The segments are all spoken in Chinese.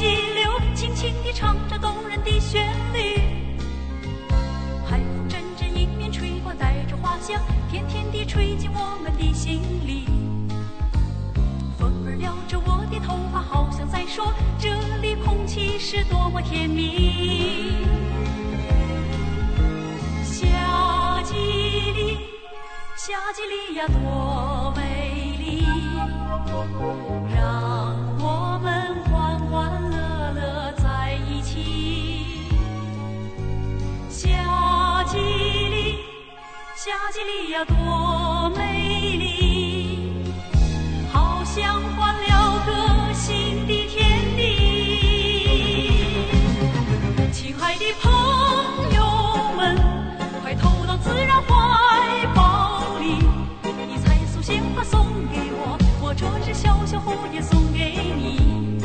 溪流，轻轻地唱着动人的旋律。海风阵阵迎面吹过，带着花香，甜甜地吹进我们的心里。风儿撩着我的头发，好像在说，这里空气是多么甜蜜。夏季里，夏季里呀，多美丽，让我们欢欢乐乐在一起。夏季里，夏季里呀，多美丽，好像换了个新的天地。亲爱的朋友们，快投到自然怀抱里，你采束鲜花送给我，我这只小小蝴蝶送给你。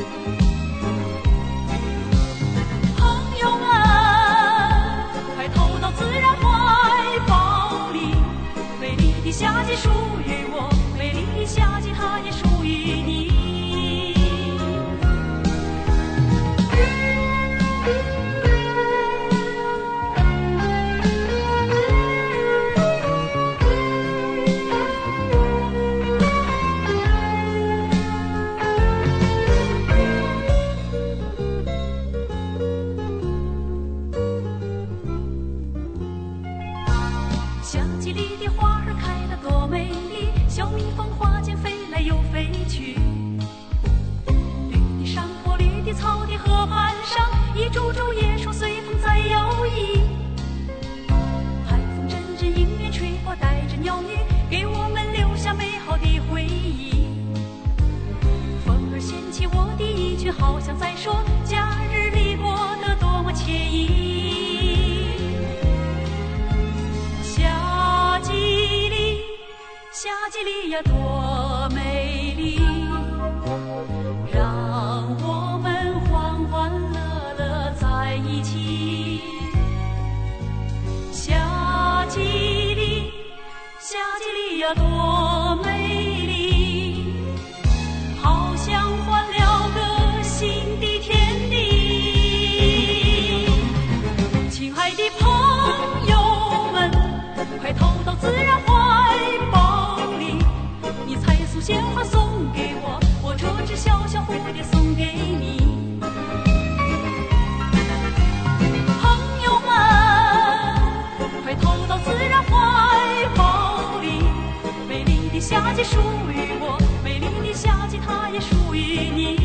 朋友们，快投到自然怀抱里，美丽的夏季属于我，美丽的夏季它也属于你。夏季里的花儿开得多美丽，小蜜蜂花间飞来又飞去。绿的山坡，绿的草地，河畔上一株株椰树随风在摇曳。海风阵阵迎面吹过，带着鸟语，给我们留下美好的回忆。风儿掀起我的衣裙，好像在说，假日里过得多么惬意。夏季里呀，多美丽，让我们欢欢乐乐在一起。夏季里，夏季里呀，多美丽，好像换了个新的天地。亲爱的朋友们，快投到自然怀抱，你采束鲜花送给我，我这只小小蝴蝶送给你。朋友们，快投到自然怀抱里，美丽的夏季属于我，美丽的夏季它也属于你。